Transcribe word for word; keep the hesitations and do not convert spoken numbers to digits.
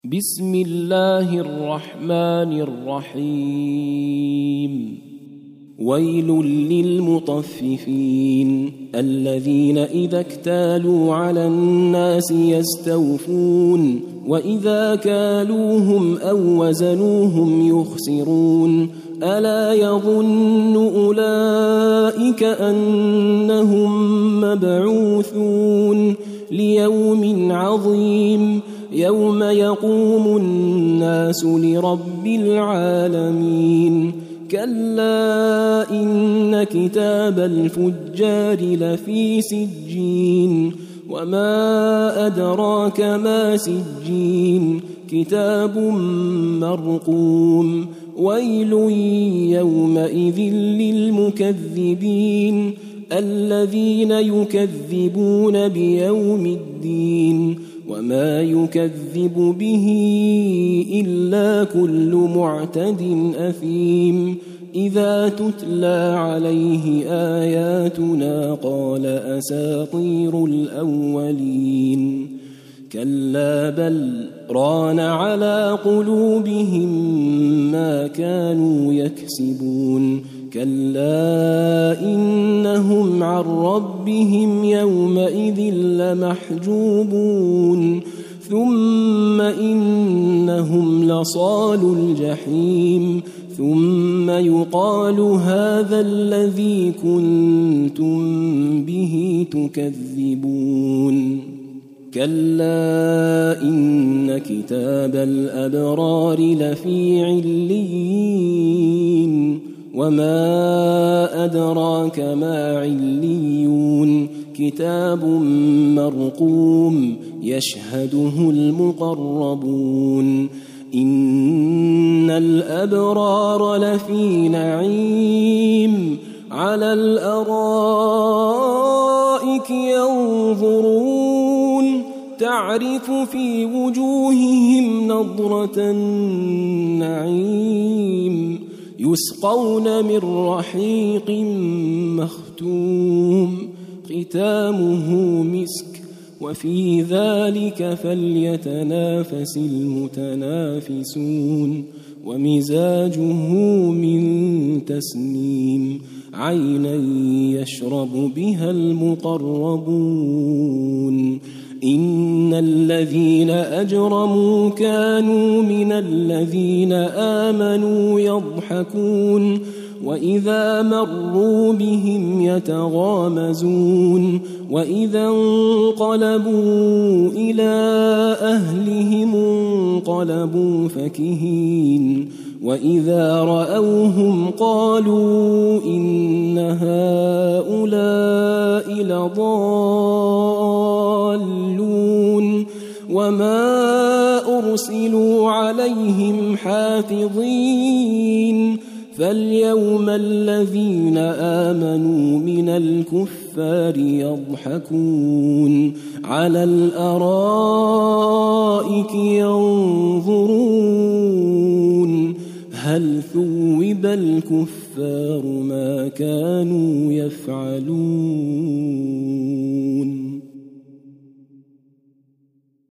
بسم الله الرحمن الرحيم ويل للمطففين الذين إذا اكتالوا على الناس يستوفون وإذا كالوهم أو وزنوهم يخسرون ألا يظن أولئك أنهم مبعوثون ليوم عظيم يوم يقوم الناس لرب العالمين كلا إن كتاب الفجار لفي سجين وما أدراك ما سجين كتاب مرقوم ويل يومئذ للمكذبين الذين يكذبون بيوم الدين وما يكذب به إلا كل معتد أثيم إذا تتلى عليه آياتنا قال أساطير الأولين كلا بل ران على قلوبهم ما كانوا يكسبون كلا إنهم عن ربهم يومئذ لمحجوبون ثم إنهم لصالو الجحيم ثم يقال هذا الذي كنتم به تكذبون كلا إن كتاب الأبرار لفي عليين وما أدراك ما عليون كتاب مرقوم يشهده المقربون إن الأبرار لفي نعيم على الأرائك ينظرون تعرف في وجوههم نضرة النعيم يسقون من رحيق مختوم ختامه مسك وفي ذلك فليتنافس المتنافسون ومزاجه من تسنيم عينا يشرب بها المقربون إن الذين أجرموا كانوا من الذين آمنوا يضحكون وإذا مروا بهم يتغامزون وإذا انقلبوا إلى أهلهم انقلبوا فكهين وإذا رأوهم قالوا إن هؤلاء لضالون وما أرسلوا عليهم حافظين فاليوم الذين آمنوا من الكفار يضحكون على الأرائك ينظرون هل ثوب الكفار ما كانوا يفعلون